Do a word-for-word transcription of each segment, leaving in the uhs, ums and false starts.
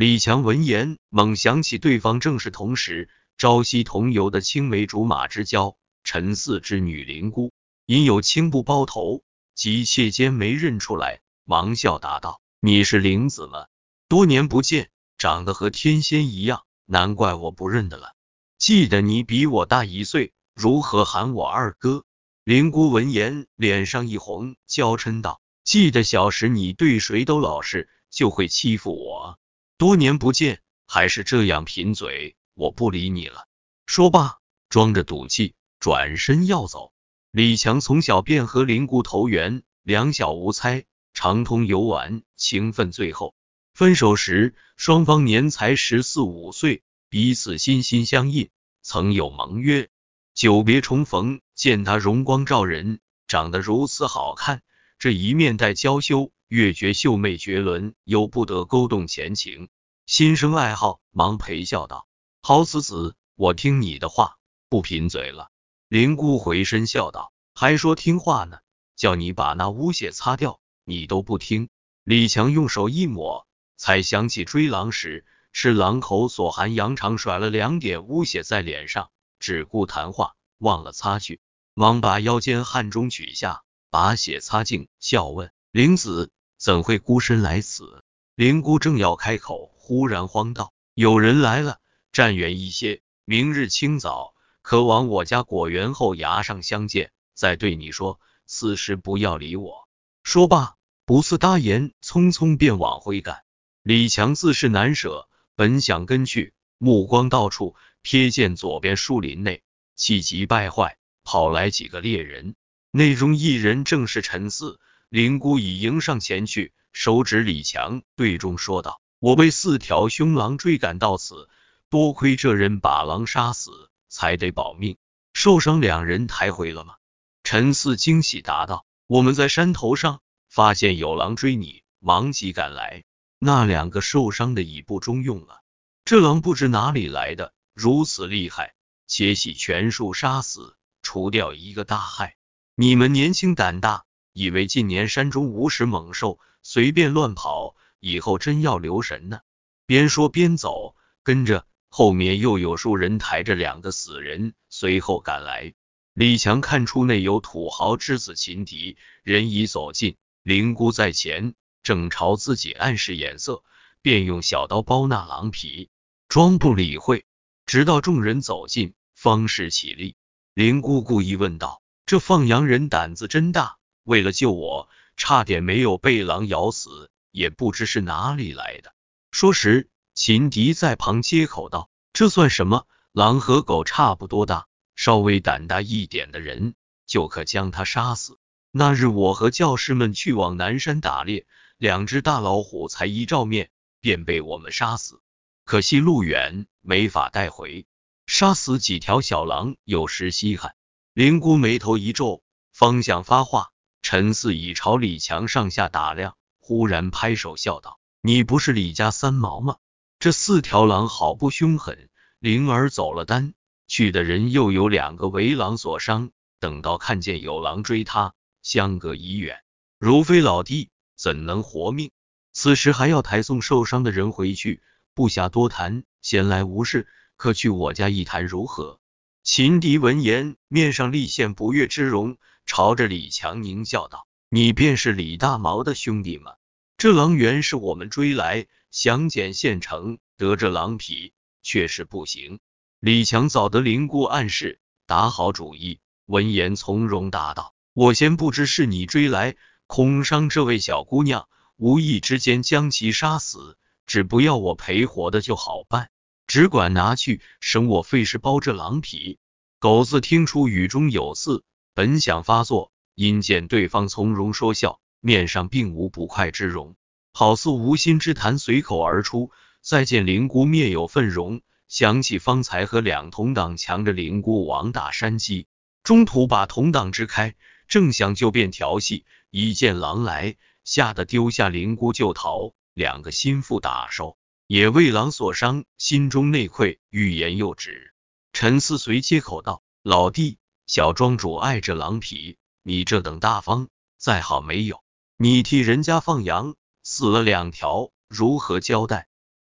李强闻言，猛想起对方正是同时朝夕同游的青梅竹马之交陈四之女林姑，因有青布包头，急切间没认出来，忙笑答道：“你是林子吗？多年不见，长得和天仙一样，难怪我不认得了。记得你比我大一岁，如何喊我二哥？”林姑闻言，脸上一红，娇嗔道：“记得小时你对谁都老实，就会欺负我。多年不见，还是这样贫嘴，我不理你了。”说罢，装着赌气，转身要走。李强从小便和林姑投缘，两小无猜，常通游玩，情分最后。分手时，双方年才十四五岁，彼此心心相印，曾有盟约。久别重逢，见他容光照人，长得如此好看，这一面带娇羞，越觉秀媚绝伦，又不得勾动前情，心生爱好，忙陪笑道：“好子子，我听你的话，不贫嘴了。”林姑回身笑道：“还说听话呢，叫你把那污血擦掉，你都不听。”李强用手一抹，才想起追狼时是狼口所含，扬长甩了两点污血在脸上，只顾谈话，忘了擦去，忙把腰间汗中取下，把血擦净，笑问：“林子怎会孤身来此？”林姑正要开口，忽然慌道：“有人来了，站远一些，明日清早可往我家果园后崖上相见，再对你说，此时不要理我。”说罢，不似答言，匆匆便往回赶。李强自是难舍，本想跟去，目光到处瞥见左边树林内气急败坏，跑来几个猎人，内中一人正是陈四。林姑已迎上前去，手指李强，对众说道：“我被四条凶狼追赶到此，多亏这人把狼杀死，才得保命。受伤两人抬回了吗？”陈四惊喜答道：“我们在山头上发现有狼追你，忙急赶来。那两个受伤的已不中用了。这狼不知哪里来的，如此厉害，且系全数杀死，除掉一个大害。你们年轻胆大，以为近年山中无食猛兽，随便乱跑，以后真要留神呢。”边说边走，跟着后面又有数人抬着两个死人，随后赶来。李强看出内有土豪之子秦迪，人已走近，林姑在前，正朝自己暗示眼色，便用小刀剥那狼皮，装不理会，直到众人走近，方是起立。林姑故意问道：“这放羊人胆子真大，为了救我，差点没有被狼咬死，也不知是哪里来的。”说时，秦迪在旁接口道：“这算什么？狼和狗差不多大，稍微胆大一点的人，就可将他杀死。那日我和教师们去往南山打猎，两只大老虎才一照面，便被我们杀死。可惜路远，没法带回。杀死几条小狼，有时稀罕。”林姑眉头一皱，方向发话，陈四已朝李强上下打量，忽然拍手笑道：“你不是李家三毛吗？这四条狼好不凶狠，灵儿走了单，去的人又有两个为狼所伤，等到看见有狼追他，相隔已远，如非老弟，怎能活命？此时还要抬送受伤的人回去，不暇多谈，闲来无事，可去我家一谈如何？”秦迪闻言，面上立现不悦之容，朝着李强狞笑道：“你便是李大毛的兄弟吗？这狼原是我们追来，想捡现成，得这狼皮却是不行。”李强早得林姑暗示，打好主意，闻言从容答道：“我先不知是你追来，恐伤这位小姑娘，无意之间将其杀死，只不要我赔活的就好办，只管拿去，省我费事包这狼皮。”狗子听出语中有刺，本想发作，因见对方从容说笑，面上并无不快之容，好似无心之谈随口而出。再见林姑面有愤容，想起方才和两同党强着林姑往打山鸡，中途把同党支开，正想就便调戏，一见狼来，吓得丢下林姑就逃，两个心腹打手也为狼所伤，心中内愧，欲言又止。陈四随接口道：“老弟，小庄主爱这狼皮，你这等大方，再好没有？你替人家放羊，死了两条，如何交代？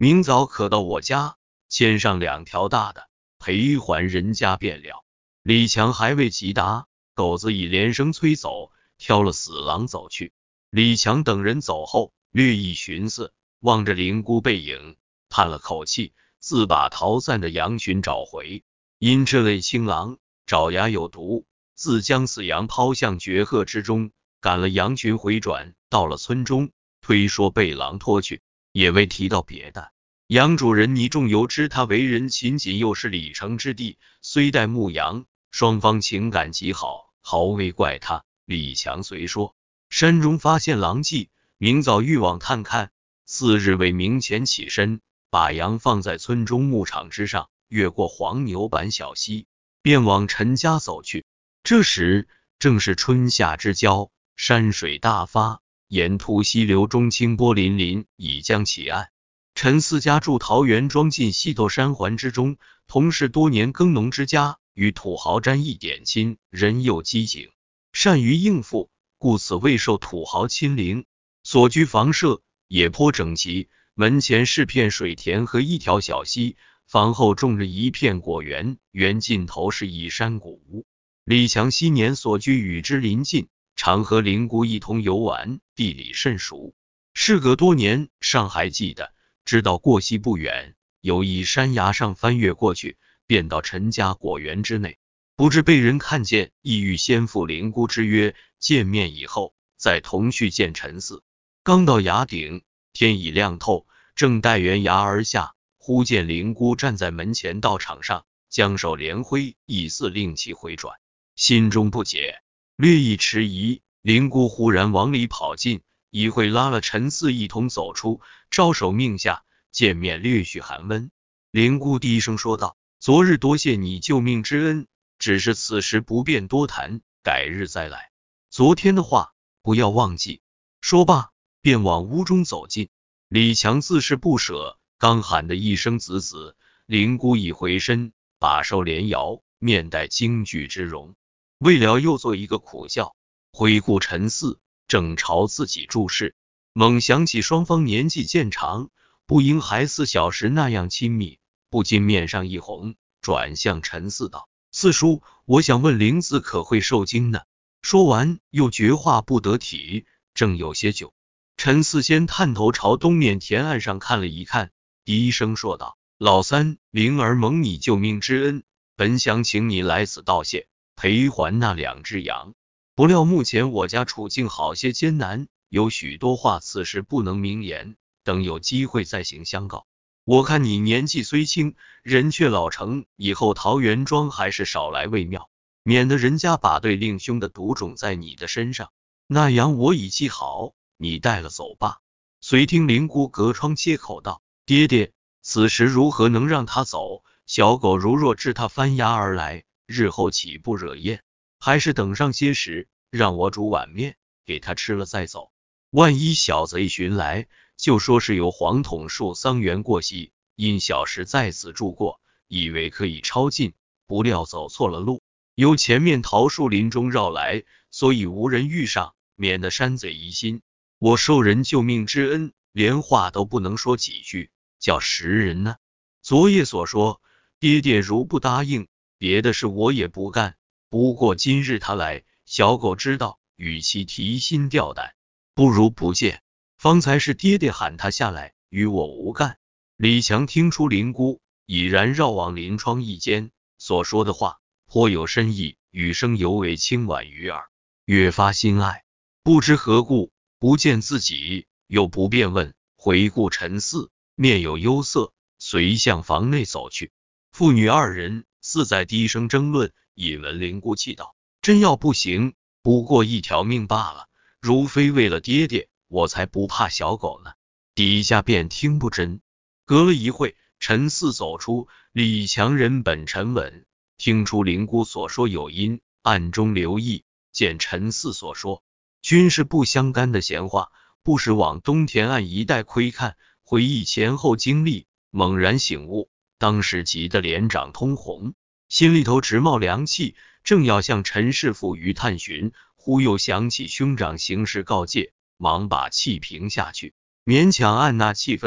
明早可到我家牵上两条大的，赔还人家便了。李强还未及答，狗子已连声催走，挑了死狼走去。李强等人走后，略一寻思，望着灵姑背影，叹了口气，自把逃散的羊群找回。因这类青狼爪牙有毒，自将死羊抛向绝壑之中，赶了羊群回转，到了村中，推说被狼拖去，也未提到别的。羊主人倪仲由知他为人勤谨，又是里城之地，虽待牧羊，双方情感极好，毫未怪他。李强遂说，山中发现狼迹，明早欲往探看，次日为明前起身，把羊放在村中牧场之上，越过黄牛板小溪，便往陈家走去。这时正是春夏之交，山水大发，沿途溪流中清波粼粼，已将起岸。陈四家住桃源庄近西斗山环之中，同是多年耕农之家，与土豪沾一点亲，人又机警，善于应付，故此未受土豪亲临。所居房舍也颇整齐，门前是片水田和一条小溪，房后种着一片果园，园尽头是一山谷屋。李强昔年所居与之邻近，常和灵姑一同游玩，地理甚熟。事隔多年，尚还记得，知道过溪不远，有一山崖上翻越过去，便到陈家果园之内。不知被人看见，意欲先赴灵姑之约，见面以后再同去见陈四。刚到崖顶，天已亮透，正待悬崖而下，忽见灵姑站在门前道场上，将手连挥，意似令其回转。心中不解，略一迟疑，灵姑忽然往里跑进，一会拉了陈四一同走出，招手命下，见面略许寒温。灵姑低声说道，昨日多谢你救命之恩，只是此时不便多谈，改日再来。昨天的话不要忘记。说罢便往屋中走进。李强自是不舍，刚喊的一声子子，灵姑已回身，把手连摇，面带惊惧之容。未了又做一个苦笑，回顾陈四正朝自己注视，猛想起双方年纪渐长，不应还似小时那样亲密，不禁面上一红，转向陈四道，四叔，我想问灵子可会受惊呢？说完又绝话不得体，正有些久。陈四先探头朝东面田岸上看了一看，低声说道，老三，灵儿蒙你救命之恩，本想请你来此道谢，赔还那两只羊，不料目前我家处境好些艰难，有许多话此时不能明言，等有机会再行相告。我看你年纪虽轻，人却老成，以后桃源庄还是少来为妙，免得人家把对令兄的毒种在你的身上。那羊我已记好，你带了走吧。随听灵姑隔窗接口道，爹爹，此时如何能让他走？小狗如若致他翻崖而来，日后岂不惹厌？还是等上些时，让我煮碗面给他吃了再走。万一小贼寻来，就说是由黄统树桑园过溪，因小时在此住过，以为可以抄近，不料走错了路，由前面桃树林中绕来，所以无人遇上，免得山贼疑心。我受人救命之恩，连话都不能说几句，叫识人呢。昨夜所说，爹爹如不答应，别的事我也不干。不过今日他来，小狗知道，与其提心吊胆，不如不见。方才是爹爹喊他下来，与我无干。李强听出灵姑已然绕往临窗一间，所说的话颇有深意，语声尤为轻婉于耳，越发心爱。不知何故，不见自己，又不便问，回顾陈四，面有忧色，随向房内走去。父女二人似在低声争论，引闻灵姑气道，真要不行，不过一条命罢了，如非为了爹爹，我才不怕小狗呢。底下便听不真。隔了一会，陈四走出，李强人本沉稳，听出灵姑所说有因，暗中留意，见陈四所说均是不相干的闲话，不时往东田岸一带窥看，回忆前后经历，猛然醒悟，当时急得脸长通红，心里头直冒凉气，正要向陈师傅于探寻，忽又想起兄长行事告诫，忙把气平下去，勉强按捺气愤，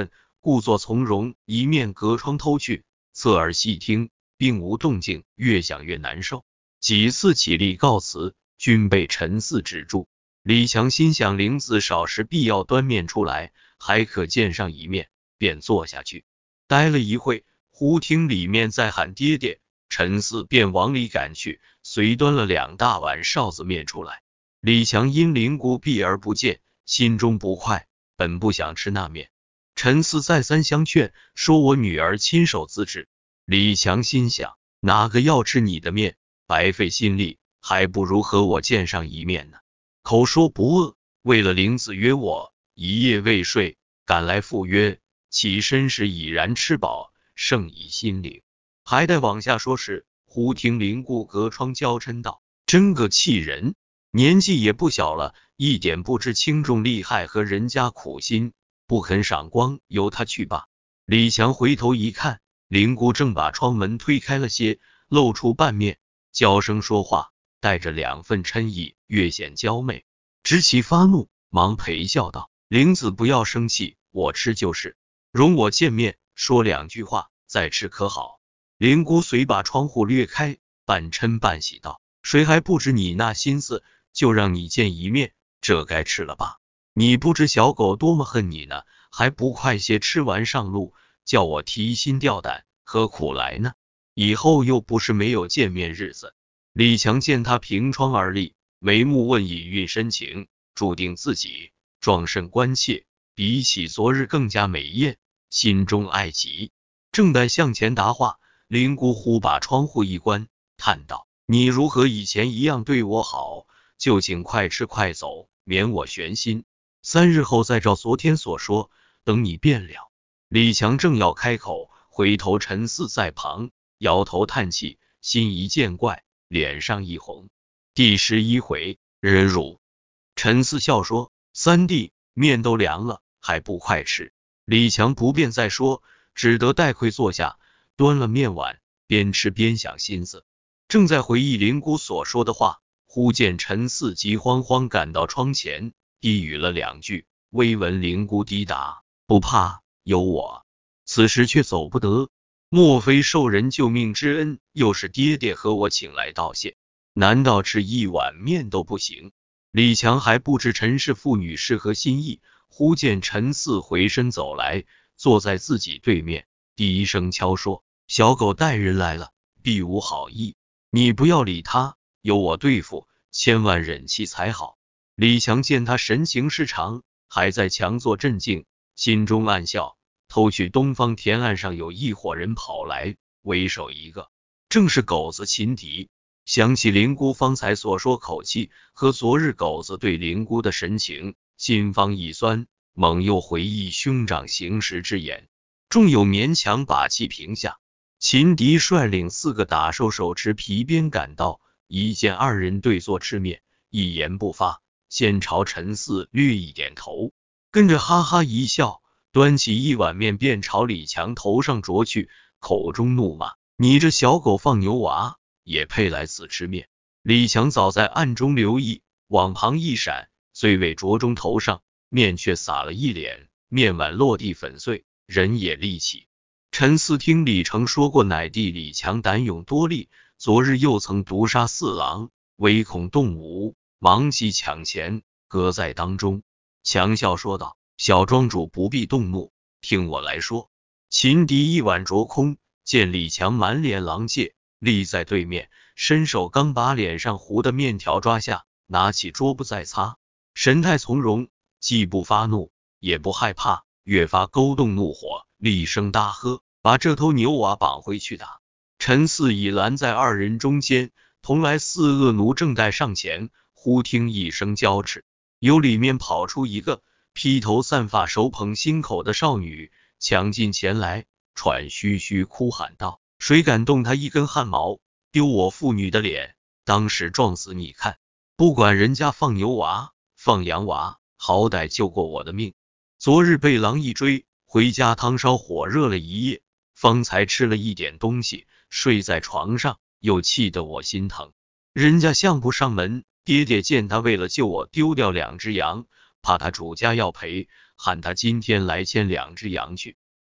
故作从容，一面隔窗偷去，侧耳细听，并无动静，越想越难受。几次起立告辞，均被陈四止住。李强心想林子少时必要端面出来，还可见上一面，便坐下去。待了一会，忽听里面在喊爹爹，陈四便往里赶去，随端了两大碗臊子面出来。李强因林姑避而不见，心中不快，本不想吃那面。陈四再三相劝，说我女儿亲手自制。李强心想，哪个要吃你的面，白费心力，还不如和我见上一面呢。口说不饿，为了林子约我，一夜未睡，赶来赴约，起身时已然吃饱，甚已心领。还待往下说时，忽听林姑隔窗娇嗔道：真个气人，年纪也不小了，一点不知轻重利害和人家苦心，不肯赏光，由他去吧。李强回头一看，林姑正把窗门推开了些，露出半面，娇声说话，带着两份嗔意，越显娇媚。知其发怒，忙陪笑道：林子不要生气，我吃就是，容我见面说两句话，再吃可好？林姑遂把窗户略开，半嗔半喜道：谁还不知你那心思，就让你见一面，这该吃了吧？你不知小狗多么恨你呢，还不快些吃完上路，叫我提心吊胆，何苦来呢？以后又不是没有见面日子。李强见他凭窗而立，眉目问隐喻深情，注定自己壮甚关切，比起昨日更加美艳，心中爱极。正待向前答话，林姑忽把窗户一关，叹道：你如何以前一样对我好，就请快吃快走，免我悬心。三日后再照昨天所说，等你变了。李强正要开口，回头陈四在旁摇头叹气，心一见怪，脸上一红。第十一回忍辱。陈四笑说：三弟，面都凉了，还不快吃？李强不便再说，只得带愧坐下，端了面碗，边吃边想心思。正在回忆林姑所说的话，忽见陈四急慌慌赶到窗前，低语了两句，微闻林姑低答：不怕，有我。此时却走不得，莫非受人救命之恩，又是爹爹和我请来道谢？难道吃一碗面都不行？李强还不知陈氏妇女是何心意，忽见陈四回身走来，坐在自己对面，低声悄说：小狗带人来了，必无好意，你不要理他，由我对付，千万忍气才好。李强见他神情失常，还在强作镇静，心中暗笑，偷去东方田岸上有一伙人跑来，为首一个正是狗子秦迪。想起林姑方才所说口气和昨日狗子对林姑的神情，心方一酸，猛又回忆兄长行时之言，终有勉强把气平下。秦迪率领四个打手手持皮鞭赶到，一见二人对坐吃面，一言不发，先朝陈四略一点头，跟着哈哈一笑，端起一碗面便朝李强头上啄去，口中怒骂：你这小狗放牛娃，也配来此吃面？李强早在暗中留意，往旁一闪，虽未啄中头上，面却洒了一脸，面碗落地粉碎，人也立起。陈四听李成说过，乃弟李强胆勇多力，昨日又曾毒杀四郎，唯恐动武，忙起抢前，搁在当中。强笑说道：小庄主不必动怒，听我来说。秦迪一碗啄空，见李强满脸狼藉，立在对面，伸手刚把脸上糊的面条抓下，拿起桌布再擦，神态从容，既不发怒也不害怕，越发勾动怒火，厉声大喝：把这头牛娃绑回去打！陈四已拦在二人中间，同来四恶奴正待上前，忽听一声娇斥，由里面跑出一个披头散发手捧心口的少女，抢进前来，喘吁吁哭喊道：谁敢动他一根汗毛，丢我妇女的脸，当时撞死你看！不管人家放牛娃放羊娃，好歹救过我的命。昨日被狼一追，回家汤烧火热了一夜，方才吃了一点东西，睡在床上，又气得我心疼。人家相不上门，爹爹见他为了救我丢掉两只羊，怕他主家要赔，喊他今天来牵两只羊去。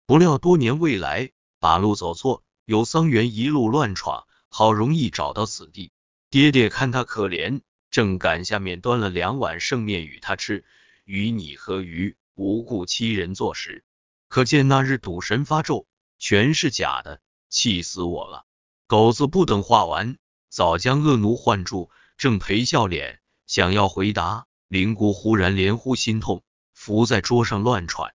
不料多年未来，把路走错，有桑园一路乱闯，好容易找到此地。爹爹看他可怜，正赶下面端了两碗剩面与他吃，与你何鱼，无故欺人作食。可见那日赌神发咒，全是假的，气死我了。狗子不等话完，早将恶奴唤住，正陪笑脸，想要回答，灵姑忽然连呼心痛，伏在桌上乱喘。